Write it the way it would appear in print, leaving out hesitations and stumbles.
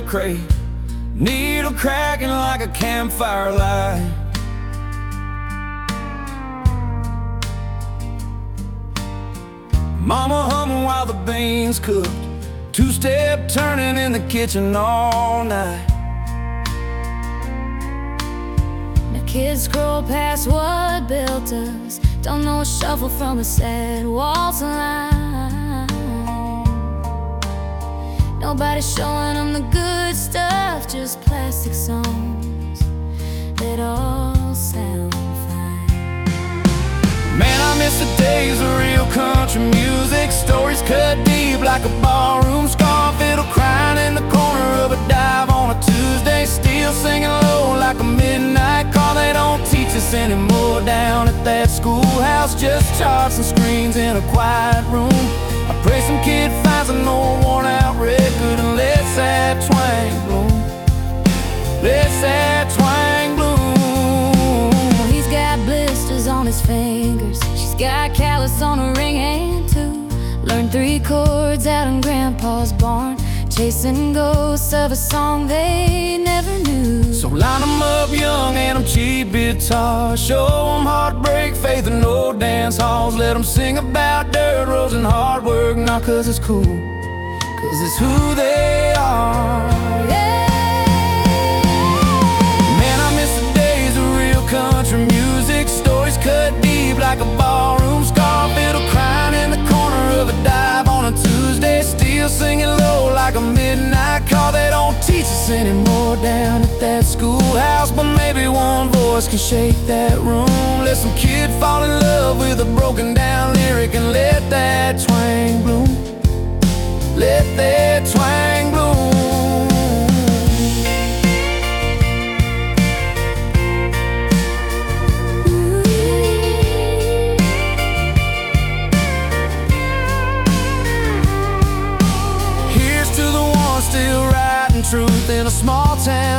crate, needle cracking like a campfire light. Mama humming while the beans cooked, two-step turning in the kitchen all night. Now kids scroll past what built us, don't know a shuffle from a sad waltz line. Nobody's showing them the good stuff, just plastic songs that all sound fine. Man, I miss the days of real country music, stories cut deep like a ballroom scar, fiddle crying in the corner of a dive on a Tuesday, still singing low like a midnight call. They don't teach us anymore down at that schoolhouse, just charts and screens in a quiet room. I pray some kid finds an old worn out record and lets that twang bloom, lets that twang bloom. He's got blisters on his fingers, she's got callus on her ring hand too. Learned 3 chords out in Grandpa's barn, chasing ghosts of a song they never knew. So line 'em up young and 'em cheap guitars, show 'em heartbreak, faith and old dance halls. Let 'em sing about dirt roads and hard work, not 'cause it's cool, 'cause it's who they are. Man, I miss the days of real country music, stories cut deep like a ballroom scar, fiddle crying in the corner of a dive on a Tuesday, still singing low like a midnight call. They don't teach us anymore down at that schoolhouse, but maybe one voice can shake that room. Let some kid fall in love with a broken down lyric and let that twang bloom, let that twang bloom. Truth in a small town